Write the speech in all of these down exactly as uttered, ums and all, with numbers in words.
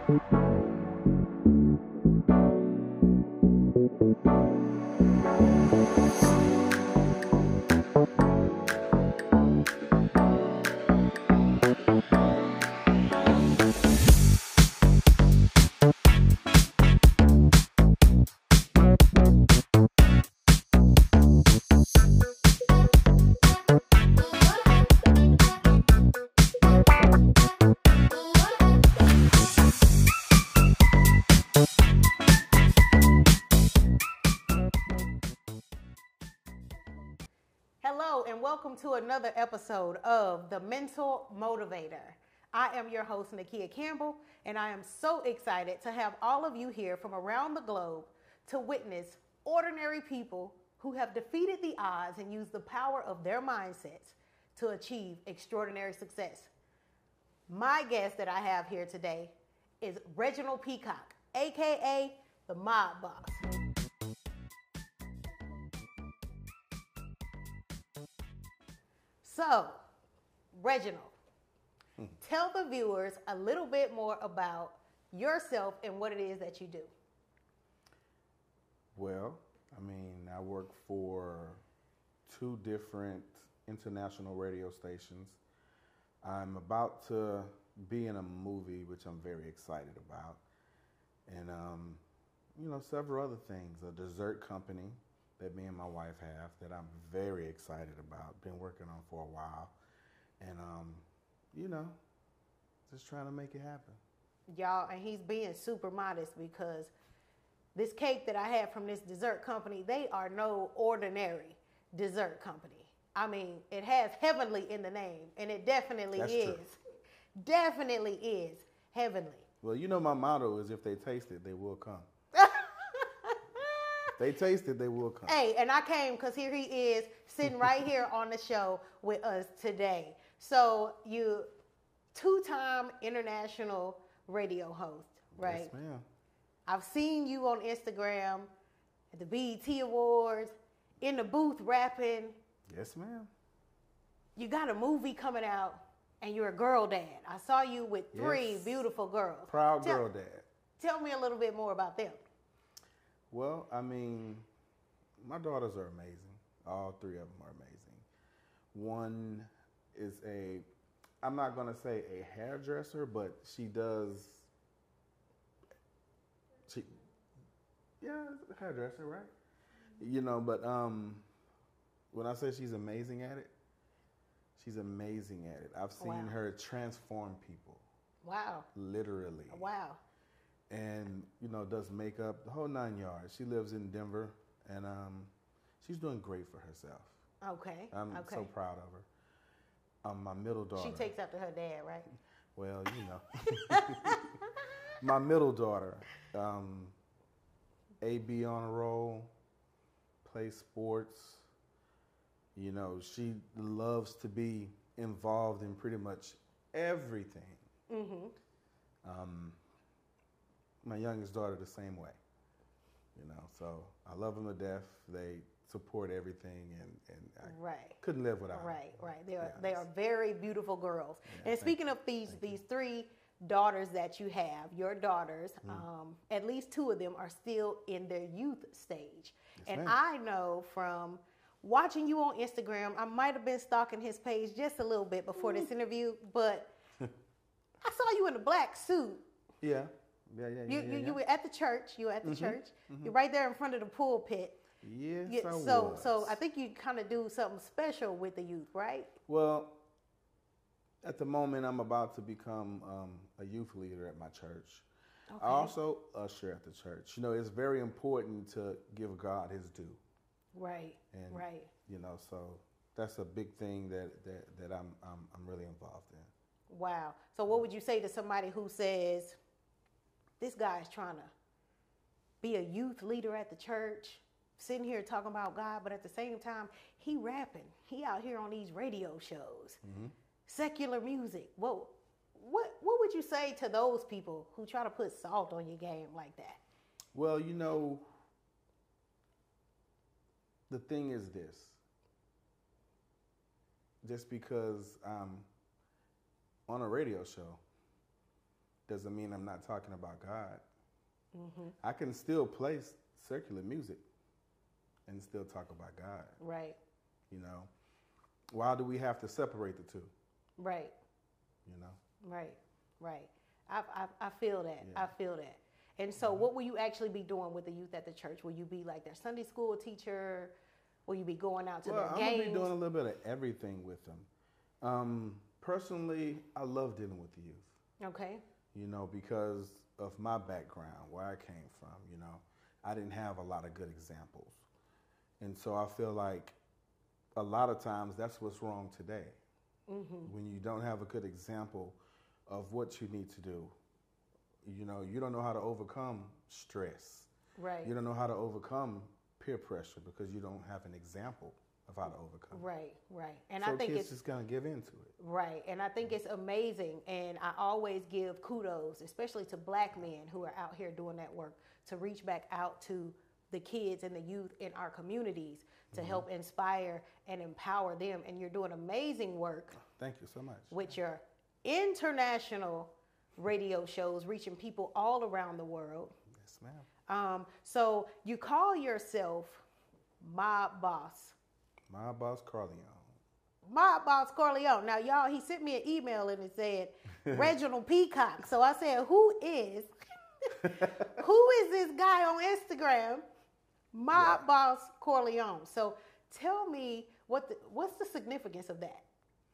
Hello and welcome to another episode of The Mental Motivator. I am your host, Nakia Campbell, and I am so excited to have all of you here from around the globe to witness ordinary people who have defeated the odds and used the power of their mindsets to achieve extraordinary success. My guest that I have here today is Reginald Peacock, aka the Mob Boss. So, Reginald, hmm. tell the viewers a little bit more about yourself and what it is that you do. Well, I mean, I work for two different international radio stations. I'm about to be in a movie, which I'm very excited about. And, um, you know, several other things. A dessert company that me and my wife have that I'm very excited about, been working on for a while. And, um, you know, just trying to make it happen. Y'all, and he's being super modest because this cake that I have from this dessert company, they are no ordinary dessert company. I mean, it has heavenly in the name, and it definitely That's is. True. Definitely is heavenly. Well, you know my motto is if they taste it, they will come. They taste it, they will come. Hey, and I came because here he is sitting right here on the show with us today. So you two-time international radio host, right? Yes, ma'am. I've seen you on Instagram at the B E T Awards, in the booth rapping. Yes, ma'am. You got a movie coming out, and you're a girl dad. I saw you with three yes. beautiful girls. Proud tell, girl dad. Tell me a little bit more about them. Well, I mean, my daughters are amazing. All three of them are amazing. One is a, I'm not going to say a hairdresser, but she does, she, yeah, hairdresser, right? You know, but um, when I say she's amazing at it, she's amazing at it. I've seen Wow. her transform people. Wow. Literally. Wow. And, you know, does makeup, the whole nine yards. She lives in Denver, and um, she's doing great for herself. Okay. I'm okay. so proud of her. Um, my middle daughter. She takes after her dad, right? Well, you know. My middle daughter, um, A B on a roll, plays sports. You know, she loves to be involved in pretty much everything. Mm-hmm. Um, my youngest daughter the same way, you know, so I love them to death. They support everything, and, and I right. couldn't live without right, them. Right, right. They are, Yeah, they are very beautiful girls. Yeah, and speaking you. of these, Thank these you. three daughters that you have, your daughters, Mm. um, at least two of them are still in their youth stage. Yes, and ma'am. I know from watching you on Instagram, I might have been stalking his page just a little bit before this interview, but I saw you in a black suit. Yeah. Yeah, yeah, yeah. You, yeah, you, yeah. you were at the church. You were at the Mhm, church. mhm. You're right there in front of the pulpit. Yes, Yeah, I so, was. so I think you kind of do something special with the youth, right? Well, at the moment, I'm about to become um, a youth leader at my church. Okay. I also usher at the church. You know, it's very important to give God His due. Right. And, right. You know, so that's a big thing that that, that I'm, I'm I'm really involved in. Wow. So what would you say to somebody who says, this guy's trying to be a youth leader at the church, sitting here talking about God, but at the same time, he rapping. He out here on these radio shows, Mm-hmm. secular music. Whoa. What, what would you say to those people who try to put salt on your game like that? Well, you know, the thing is this. Just because I'm on a radio show doesn't mean I'm not talking about God. Mm-hmm. I can still play s- secular music and still talk about God. Right. You know, why do we have to separate the two? Right. You know, Right. Right. I I, I feel that. Yeah. I feel that. And so, what will you actually be doing with the youth at the church? Will you be like their Sunday school teacher? Will you be going out to well, their I'm games? gonna be doing a little bit of everything with them. Um, personally, I love dealing with the youth. Okay. You know, because of my background, where I came from. You know, I didn't have a lot of good examples, and so I feel like a lot of times that's what's wrong today. Mm-hmm. When you don't have a good example of what you need to do. You know, you don't know how to overcome stress. Right. You don't know how to overcome peer pressure because you don't have an example of how to overcome. Right. Right. And so I think kids it's just gonna give into it. right. And I think it's amazing. And I always give kudos, especially to black men who are out here doing that work, to reach back out to the kids and the youth in our communities to Mm-hmm. help inspire and empower them. And you're doing amazing work Thank you so much. with your international radio shows reaching people all around the world. Yes, ma'am. Um, so you call yourself Mob Boss. My boss, Carleon. Mob Boss Corleone. Now, y'all, he sent me an email and it said Reginald Peacock. So I said, who is, who is this guy on Instagram? Mob Yeah. Boss Corleone. So tell me what the, what's the significance of that?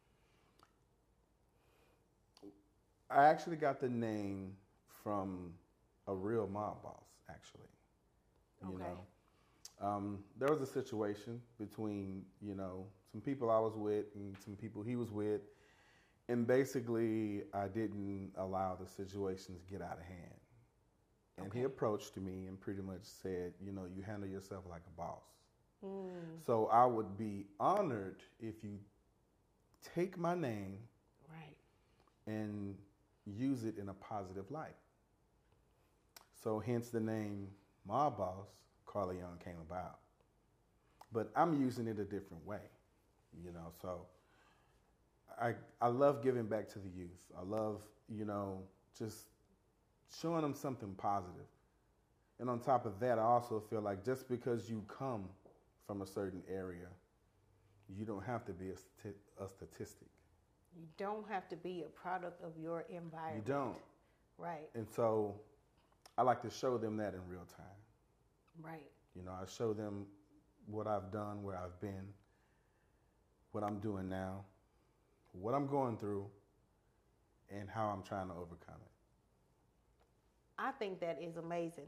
I actually got the name from a real mob boss, actually. You Okay. know, um, there was a situation between, you know, some people I was with and some people he was with. And basically, I didn't allow the situation to get out of hand. And he Okay. approached me and pretty much said, you know, you handle yourself like a boss. Mm, So I would be honored if you take my name right. and use it in a positive light. So hence the name Mob Boss Carleon came about. But I'm using it a different way, you know. So I I love giving back to the youth. I love, you know, just showing them something positive. And on top of that, I also feel like just because you come from a certain area, you don't have to be a, stati- a statistic. You don't have to be a product of your environment. You don't. Right, And so I like to show them that in real time. right. You know, I show them what I've done, where I've been, what I'm doing now, what I'm going through, and how I'm trying to overcome it. I think that is amazing.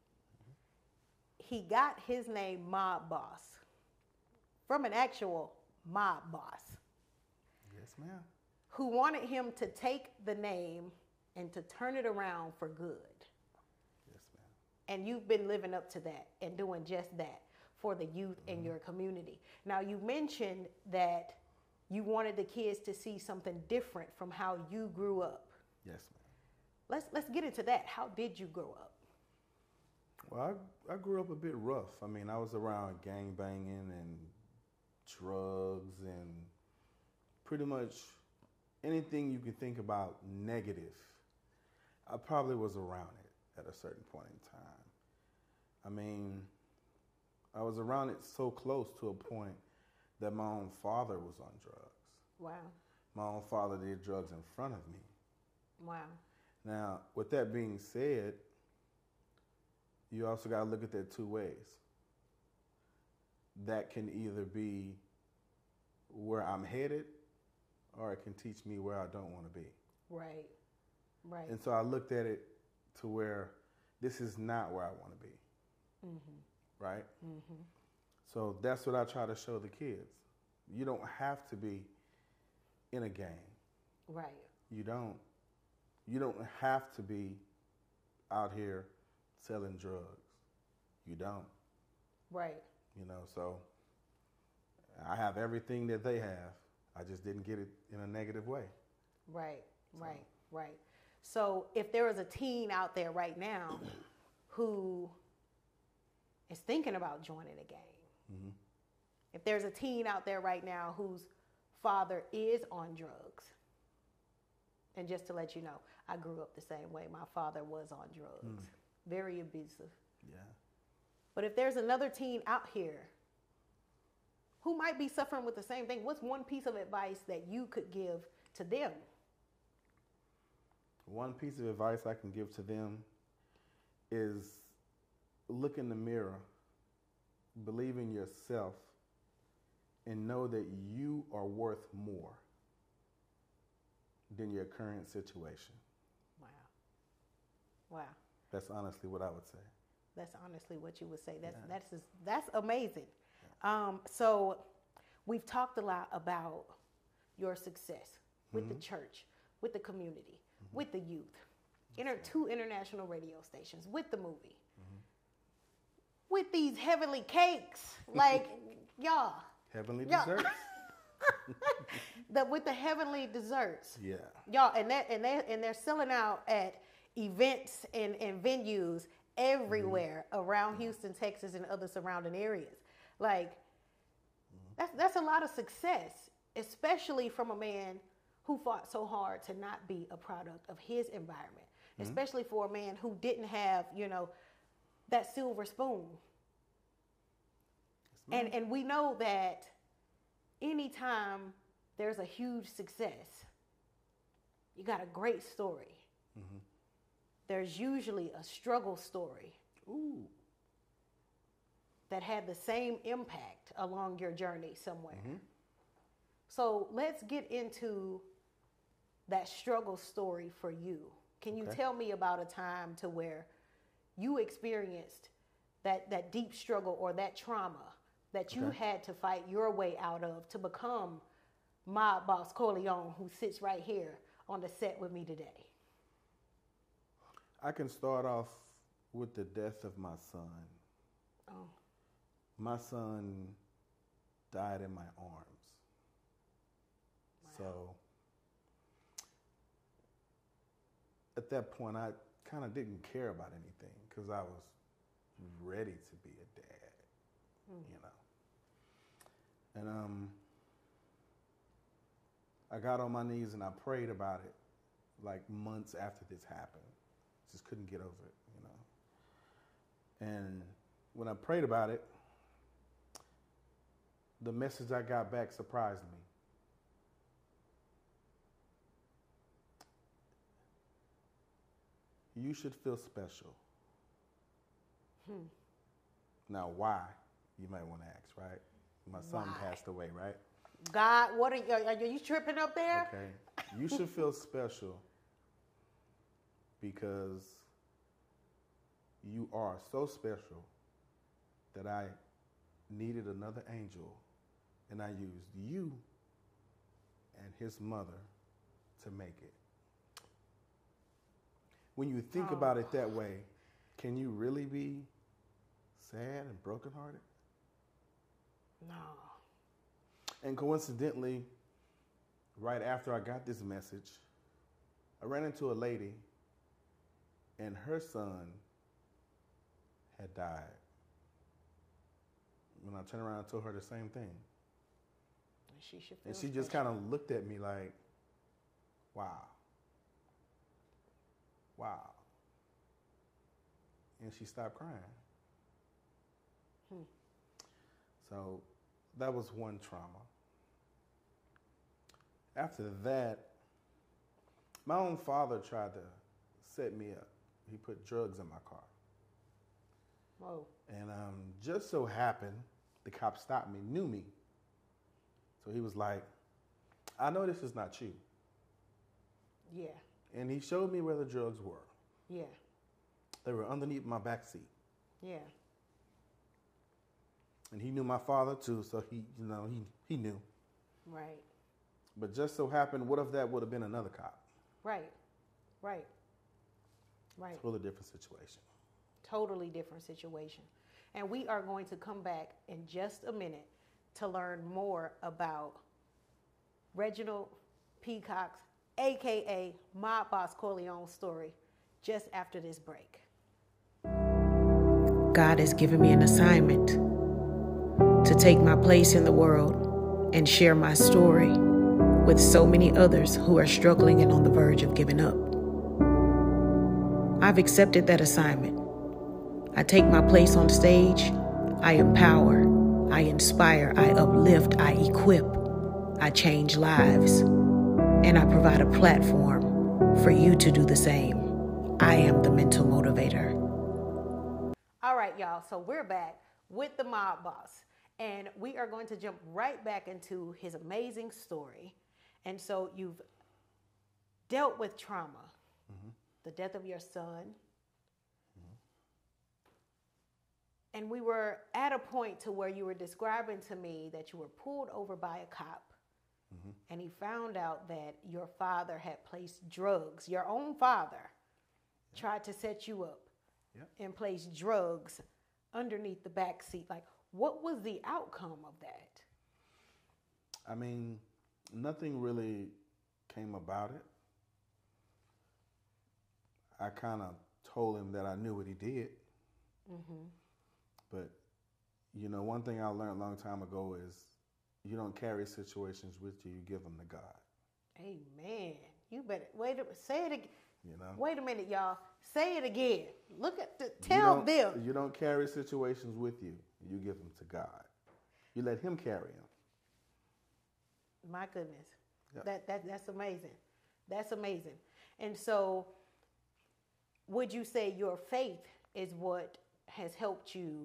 He got his name Mob Boss from an actual mob boss Yes, ma'am. who wanted him to take the name and to turn it around for good. Yes, ma'am. And you've been living up to that and doing just that for the youth in your community. Now, you mentioned that you wanted the kids to see something different from how you grew up. Yes, ma'am. Let's let's get into that. How did you grow up? Well, I, I grew up a bit rough. I mean, I was around gang banging and drugs and pretty much anything you can think about negative. I probably was around it at a certain point in time. I mean, I was around it so close to a point that my own father was on drugs. Wow. My own father did drugs in front of me. Wow. Now, with that being said, you also got to look at that two ways. That can either be where I'm headed, or it can teach me where I don't want to be. Right. Right. And so I looked at it to where this is not where I want to be. Mm-hmm. Right? Mm-hmm. So that's what I try to show the kids. You don't have to be in a gang. Right. You don't. You don't have to be out here selling drugs. You don't. Right. You know, so I have everything that they have. I just didn't get it in a negative way. Right. Right. Right. So if there is a teen out there right now who is thinking about joining a gang, Mm-hmm. if there's a teen out there right now whose father is on drugs, And just to let you know, I grew up the same way. My father was on drugs, mm. very abusive. Yeah. But if there's another teen out here who might be suffering with the same thing, what's one piece of advice that you could give to them? One piece of advice I can give to them is look in the mirror, believe in yourself, and know that you are worth more than your current situation. Wow. Wow. That's honestly what I would say. That's honestly what you would say. That's yeah. that's just, that's amazing. Yeah. Um, so we've talked a lot about your success with mm-hmm. the church, with the community, mm-hmm. with the youth, Inter- two international radio stations, with the movie, mm-hmm. with these heavenly cakes, like y'all. Heavenly y'all. desserts. the, with the heavenly desserts. Yeah. Y'all, and that and they and they're selling out at events and, and venues everywhere mm-hmm. around Houston, Texas, and other surrounding areas. Like mm-hmm. that's that's a lot of success, especially from a man who fought so hard to not be a product of his environment, mm-hmm. especially for a man who didn't have, you know, that silver spoon. Yes, and and we know that anytime there's a huge success, you got a great story. Mm-hmm. There's usually a struggle story. Ooh. That had the same impact along your journey somewhere. Mm-hmm. So let's get into that struggle story for you. Can you okay. tell me about a time to where you experienced that, that deep struggle or that trauma that you okay. had to fight your way out of to become Mob Boss Corleone, who sits right here on the set with me today? I can start off with the death of my son. Oh. My son died in my arms. Wow. So at that point, I kind of didn't care about anything because I was ready to be a dad, mm. you know. And um, I got on my knees and I prayed about it like months after this happened. Just couldn't get over it, you know. And when I prayed about it, the message I got back surprised me. You should feel special. Hmm. Now, why? You might want to ask, right? My son why? passed away, right? God, what are you, are you tripping up there? Okay. You should feel special because you are so special that I needed another angel, and I used you and his mother to make it. When you think oh. about it that way, can you really be sad and brokenhearted? No. And coincidentally, right after I got this message, I ran into a lady, and her son had died. When I turned around and told her the same thing. She should feel and she just kind of looked at me like, wow. Wow. And she stopped crying. Hmm. So that was one trauma. After that, my own father tried to set me up. He put drugs in my car. Whoa. And um, just so happened, the cop stopped me, knew me. So he was like, I know this is not you. Yeah. And he showed me where the drugs were. Yeah. They were underneath my back seat. Yeah. And he knew my father too, so he, you know, he, he knew. Right. But just so happened, what if that would have been another cop? Right. Right. Right. Totally different situation. Totally different situation. And we are going to come back in just a minute to learn more about Reginald Peacock's, A K A Mob Boss Corleone's story, just after this break. God has given me an assignment to take my place in the world and share my story. with so many others who are struggling and on the verge of giving up. I've accepted that assignment. I take my place on stage. I empower, I inspire, I uplift, I equip, I change lives, and I provide a platform for you to do the same. I am the mental motivator. All right, y'all, so we're back with the Mob Boss, and we are going to jump right back into his amazing story. And so you've dealt with trauma, mm-hmm. the death of your son, and we were at a point to where you were describing to me that you were pulled over by a cop, mm-hmm. and he found out that your father had placed drugs. Your own father yeah. tried to set you up yeah. and place drugs underneath the back seat. Like, what was the outcome of that? I mean, nothing really came about it. I kind of told him that I knew what he did. Mm-hmm. But, you know, one thing I learned a long time ago is you don't carry situations with you, you give them to God. Amen. You better, wait a say it again. You know? Wait a minute, y'all. Say it again. Look at the, tell you them. You don't carry situations with you, you give them to God. You let him carry them. My goodness. Yep. That, that That's amazing. That's amazing. And so, would you say your faith is what has helped you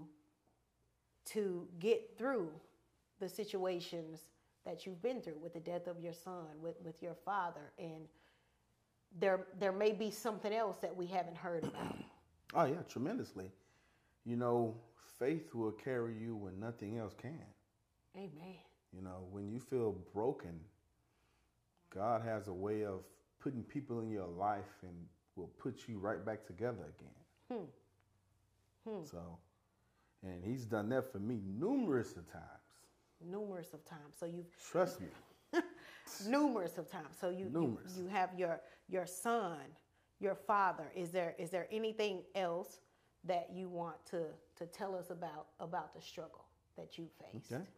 to get through the situations that you've been through with the death of your son, with, with your father, and there there may be something else that we haven't heard about? Oh yeah, tremendously. You know, faith will carry you when nothing else can. Amen. You know, when you feel broken, God has a way of putting people in your life and will put you right back together again. Hmm. Hmm. So, and he's done that for me numerous of times. Numerous of times. So you've trust me. numerous of times. So you, you you have your your son, your father. Is there is there anything else that you want to to tell us about about the struggle that you faced? Okay.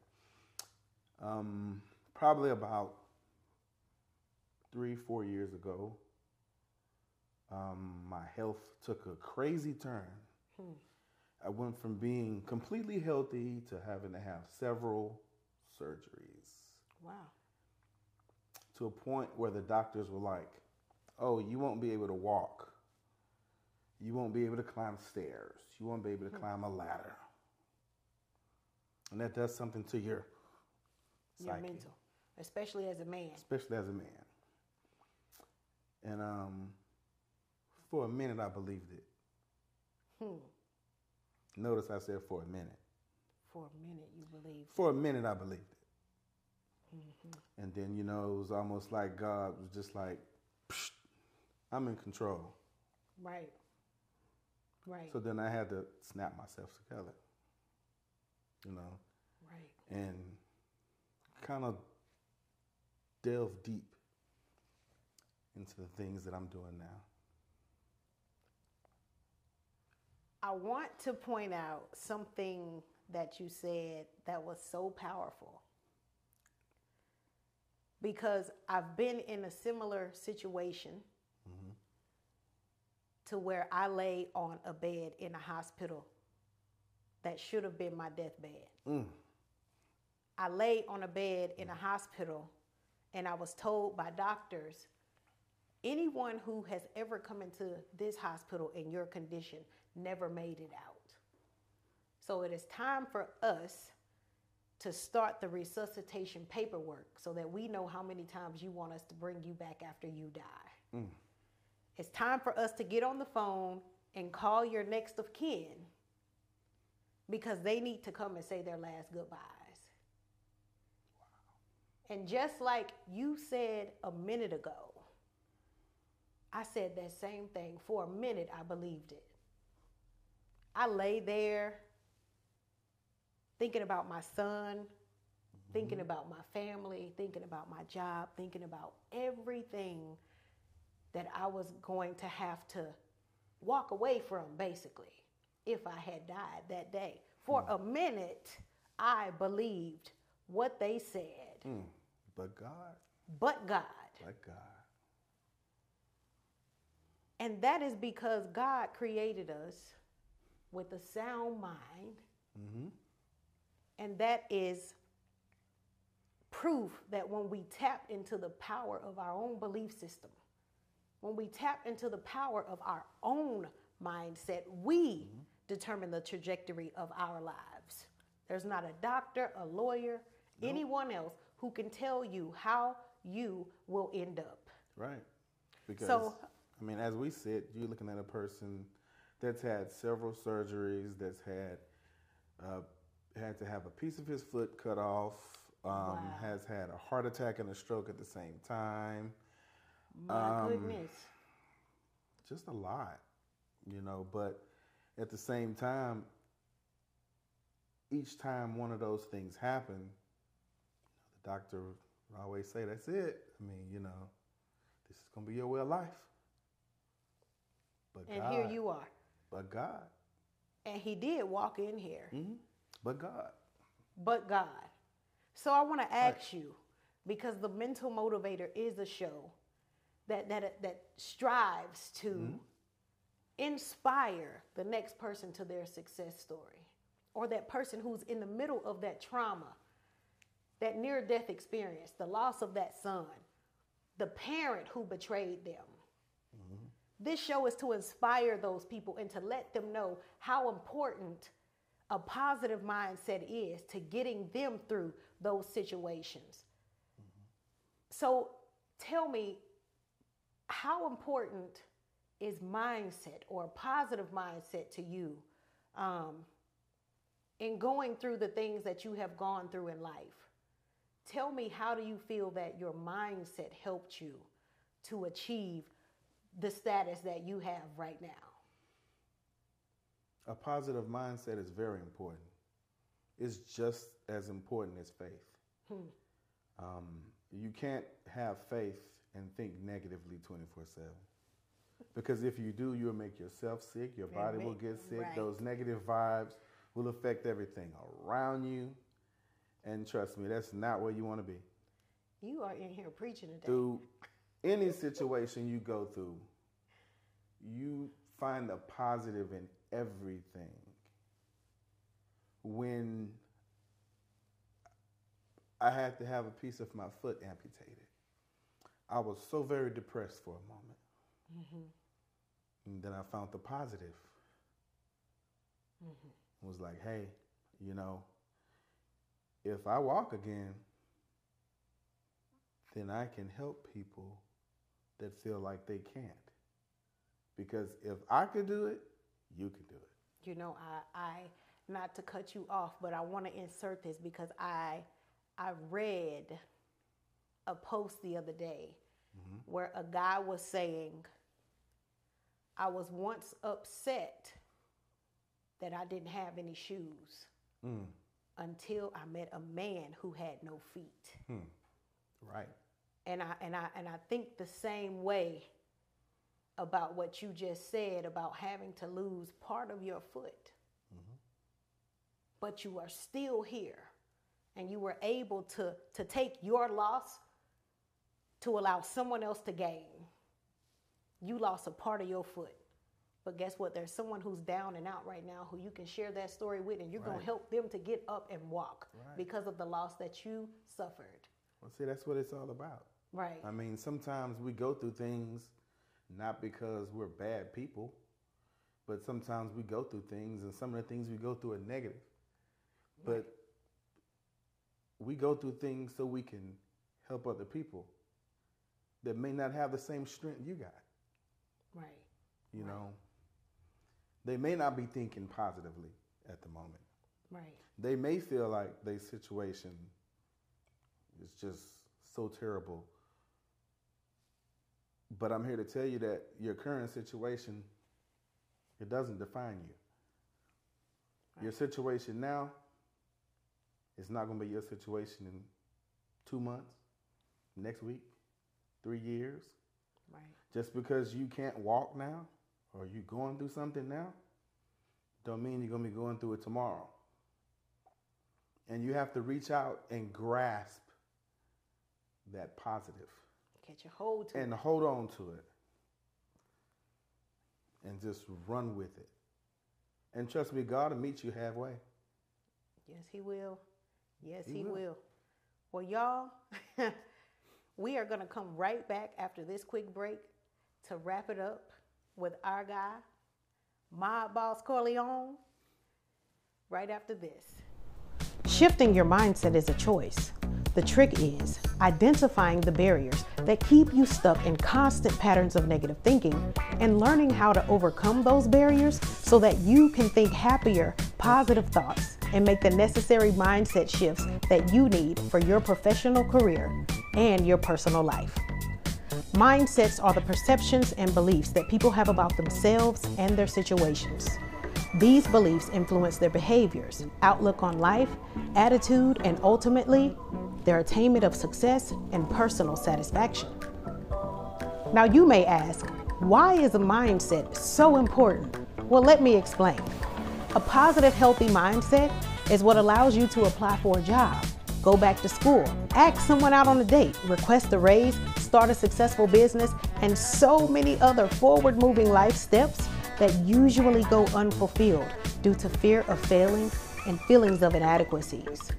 Um, probably about three four years ago, um, my health took a crazy turn. Hmm. I went from being completely healthy to having to have several surgeries. Wow. To a point where the doctors were like, oh, you won't be able to walk. You won't be able to climb stairs. You won't be able to hmm. climb a ladder. And that does something to your Your psyche. mental, especially as a man. Especially as a man. And um, for a minute, I believed it. Hmm. Notice I said for a minute. For a minute, you believed. For a minute, I believed it. Mm-hmm. And then, you know, it was almost like God was just like, psh, I'm in control. Right. Right. So then I had to snap myself together. You know. Right. And kind of delve deep into the things that I'm doing now. I want to point out something that you said that was so powerful, because I've been in a similar situation mm-hmm. to where I lay on a bed in a hospital that should have been my deathbed. Mm. I lay on a bed in a hospital, and I was told by doctors, anyone who has ever come into this hospital in your condition never made it out. So it is time for us to start the resuscitation paperwork so that we know how many times you want us to bring you back after you die. Mm. It's time for us to get on the phone and call your next of kin, because they need to come and say their last goodbyes. Wow. And just like you said a minute ago, I said that same thing. For a minute, I believed it. I lay there thinking about my son, mm-hmm. thinking about my family, thinking about my job, thinking about everything that I was going to have to walk away from, basically, if I had died that day. For mm. a minute, I believed what they said. Mm. But God. but God. But God. And that is because God created us with a sound mind. Mm-hmm. And that is proof that when we tap into the power of our own belief system, when we tap into the power of our own mindset, we mm-hmm. determine the trajectory of our lives. There's not a doctor, a lawyer, nope. anyone else who can tell you how you will end up. Right. Because, so, I mean, as we sit, you're looking at a person that's had several surgeries, that's had uh, had to have a piece of his foot cut off, um, wow. has had a heart attack and a stroke at the same time. My um, goodness. Just a lot, you know, but at the same time, each time one of those things happen, the doctor would always say, that's it. I mean, you know, this is going to be your way of life. But and God, here you are. But God. And he did walk in here. Mm-hmm. But God. But God. So I want to ask right. you, because the Mental Motivator is a show that that that strives to mm-hmm. inspire the next person to their success story, or that person who's in the middle of that trauma, that near-death experience, the loss of that son, the parent who betrayed them. Mm-hmm. This show is to inspire those people and to let them know how important a positive mindset is to getting them through those situations. Mm-hmm. So tell me, how important is mindset or a positive mindset to you um, in going through the things that you have gone through in life? Tell me, how do you feel that your mindset helped you to achieve the status that you have right now? A positive mindset is very important. It's just as important as faith. Hmm. Um, you can't have faith and think negatively twenty-four seven. Because if you do, you'll make yourself sick, your body will get sick, right. Those negative vibes will affect everything around you. And trust me, that's not where you want to be. You are in here preaching today. Through any situation you go through, you find a positive in everything. When I had to have a piece of my foot amputated, I was so very depressed for a moment. Mm-hmm. And then I found the positive. Mm-hmm. It was like, hey, you know, if I walk again, then I can help people that feel like they can't. Because if I could do it, you can do it. You know, I, I not to cut you off, but I want to insert this because I, I read a post the other day mm-hmm. where a guy was saying, I was once upset that I didn't have any shoes mm. until I met a man who had no feet. Hmm. Right. And I and I and I think the same way about what you just said about having to lose part of your foot. Mm-hmm. But you are still here, and you were able to to take your loss to allow someone else to gain. You lost a part of your foot. But guess what? There's someone who's down and out right now who you can share that story with, and you're right. going to help them to get up and walk right. because of the loss that you suffered. Well, see, that's what it's all about. Right. I mean, sometimes we go through things not because we're bad people, but sometimes we go through things, and some of the things we go through are negative. Right. But we go through things so we can help other people that may not have the same strength you got. Right. You right. know, they may not be thinking positively at the moment. Right. They may feel like their situation is just so terrible. But I'm here to tell you that your current situation, it doesn't define you. Right. Your situation now is not going to be your situation in two months, next week, three years. Right. Just because you can't walk now or you're going through something now, don't mean you're going to be going through it tomorrow. And you have to reach out and grasp that positive. Catch a hold to and it. hold on to it. And just run with it. And trust me, God will meet you halfway. Yes, he will. Yes, he, He will. will. Well, y'all, we are going to come right back after this quick break to wrap it up with our guy, Mob Boss Corleone, right after this. Shifting your mindset is a choice. The trick is identifying the barriers that keep you stuck in constant patterns of negative thinking and learning how to overcome those barriers so that you can think happier, positive thoughts and make the necessary mindset shifts that you need for your professional career and your personal life. Mindsets are the perceptions and beliefs that people have about themselves and their situations. These beliefs influence their behaviors, outlook on life, attitude, and ultimately, their attainment of success and personal satisfaction. Now you may ask, why is a mindset so important? Well, let me explain. A positive, healthy mindset is what allows you to apply for a job, go back to school, ask someone out on a date, request a raise, start a successful business, and so many other forward-moving life steps that usually go unfulfilled due to fear of failing and feelings of inadequacies.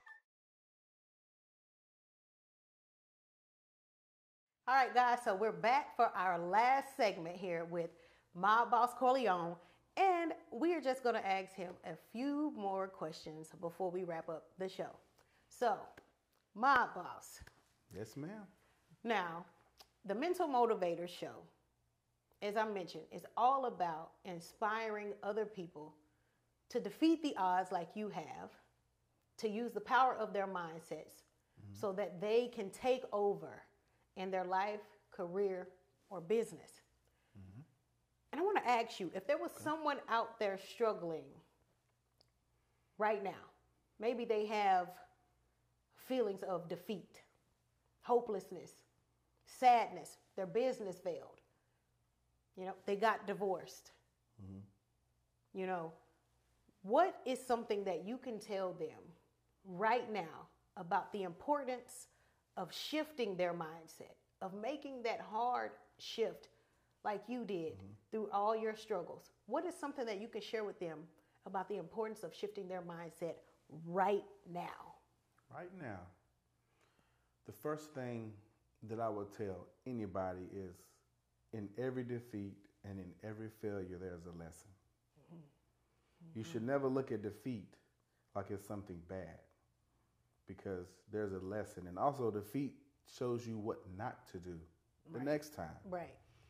All right, guys, so we're back for our last segment here with Mob Boss Corleone, and we're just going to ask him a few more questions before we wrap up the show. So, Mob Boss. Yes, ma'am. Now, the Mental Motivator Show, as I mentioned, is all about inspiring other people to defeat the odds like you have, to use the power of their mindsets mm-hmm. so that they can take over in their life, career, or business. Mm-hmm. And I want to ask you, if there was okay. someone out there struggling right now, maybe they have feelings of defeat, hopelessness, sadness, their business failed, you know, they got divorced. Mm-hmm. You know, what is something that you can tell them right now about the importance of shifting their mindset, of making that hard shift like you did mm-hmm. through all your struggles? What is something that you can share with them about the importance of shifting their mindset right now? Right now, the first thing that I would tell anybody is, in every defeat and in every failure, there's a lesson. Mm-hmm. Mm-hmm. You should never look at defeat like it's something bad, because there's a lesson. And also, defeat shows you what not to do the right. next time. Right.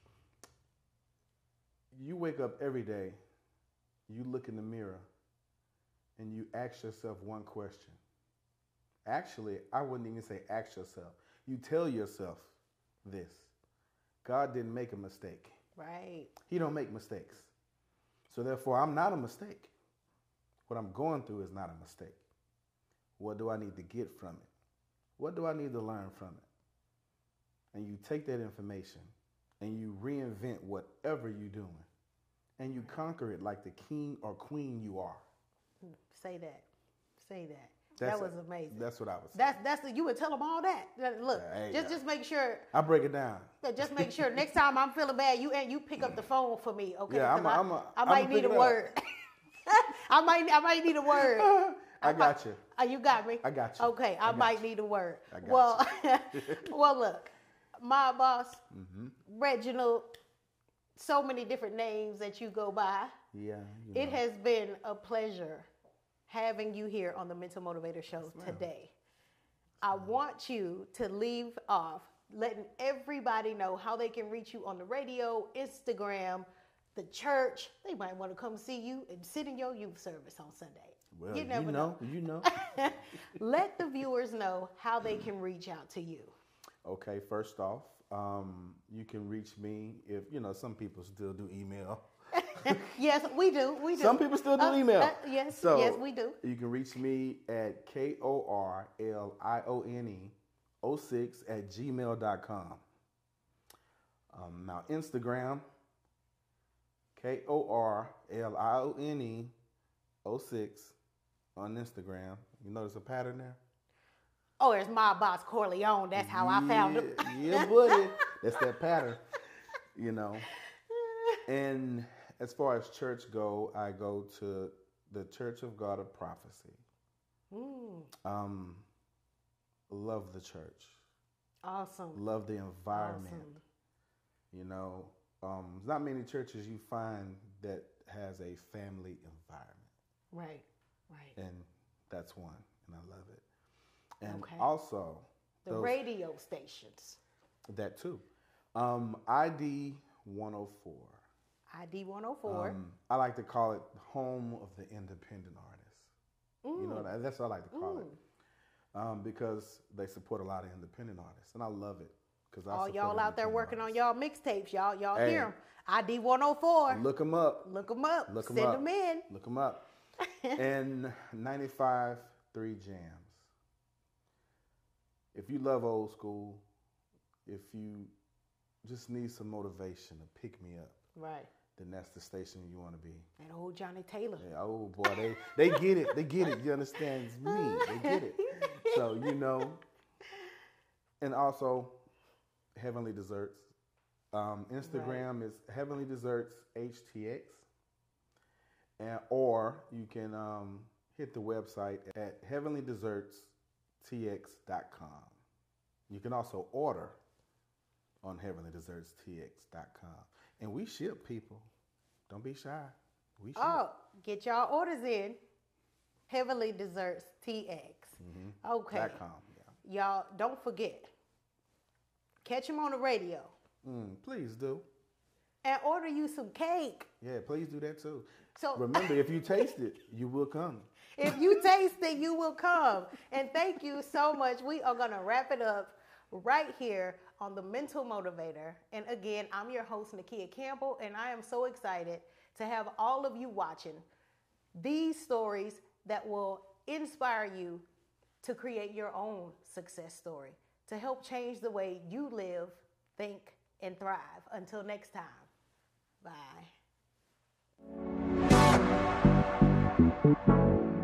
You wake up every day, you look in the mirror, and you ask yourself one question. Actually, I wouldn't even say ask yourself. You tell yourself this: God didn't make a mistake. Right. He don't make mistakes. So therefore, I'm not a mistake. What I'm going through is not a mistake. What do I need to get from it? What do I need to learn from it? And you take that information and you reinvent whatever you're doing, and you conquer it like the king or queen you are. Say that. Say that. That's that was a, amazing. That's what I was saying. That's that's the, you would tell them all that. Look, hey, just yeah. just make sure. I break it down. Just make sure next time I'm feeling bad, you and you pick up the phone for me, okay? Yeah, I'm a, I, I'm a, I I'm might need a word. I might I might need a word. I, I got might, you. Oh, you got me. I got you. Okay, I, I might you. need a word. I got well, you. well, look, my boss, mm-hmm. Reginald. So many different names that you go by. Yeah. You it know. has been a pleasure having you here on the Mental Motivator Show yes, today. I want you to leave off letting everybody know how they can reach you on the radio, Instagram, the church. They might want to come see you and sit in your youth service on Sunday. Well, you never you know, know. You know. Let the viewers know how they can reach out to you. Okay, first off, um, you can reach me if, you know, some people still do email. Yes, we do. We do. Some people still do uh, email. Uh, yes, so yes, we do. You can reach me at K O R L I O N E oh six at gmail dot com. Um, now, Instagram, K O R L I O N E oh six on Instagram. You notice a pattern there? Oh, there's Mob Boss Corleone. That's how I found him. Yeah, buddy. That's that pattern, you know. And as far as church go, I go to the Church of God of Prophecy. Mm. Um, love the church. Awesome. Love the environment. Awesome. You know, um, there's not many churches you find that has a family environment. Right, right. And that's one, and I love it. And okay. also the those, radio stations. That too. Um, I D one oh four. I D one oh four. Um, I like to call it home of the independent artist. Mm. You know, that, that's what I like to call mm. it. Um, because they support a lot of independent artists, and I love it. Because all y'all out there working artists. on y'all mixtapes, y'all y'all hey, hear them. I D one oh four. Look them up. Look them up. Look them Send up. them in. Look them up. And ninety-five point three Jams. If you love old school, if you just need some motivation to pick me up, right, then that's the station you want to be. And old Johnny Taylor. Yeah, oh boy, they they get it. They get it. You understand? It's me. They get it. So, you know. And also, Heavenly Desserts. Um, Instagram right. is Heavenly Desserts H T X. And, or you can um, hit the website at heavenly desserts t x dot com. You can also order on heavenly desserts t x dot com. And we ship, people. Don't be shy. We ship. Oh, get y'all orders in. Heavenly Desserts T X. Mm-hmm. Okay. .com, yeah. Y'all, don't forget. Catch them on the radio. Mm, please do. And order you some cake. Yeah, please do that too. So remember, if you taste it, you will come. If you taste it, you will come. And thank you so much. We are going to wrap it up right here on The Mental Motivator. And again, I'm your host, Nakia Campbell, and I am so excited to have all of you watching these stories that will inspire you to create your own success story, to help change the way you live, think, and thrive. Until next time, bye.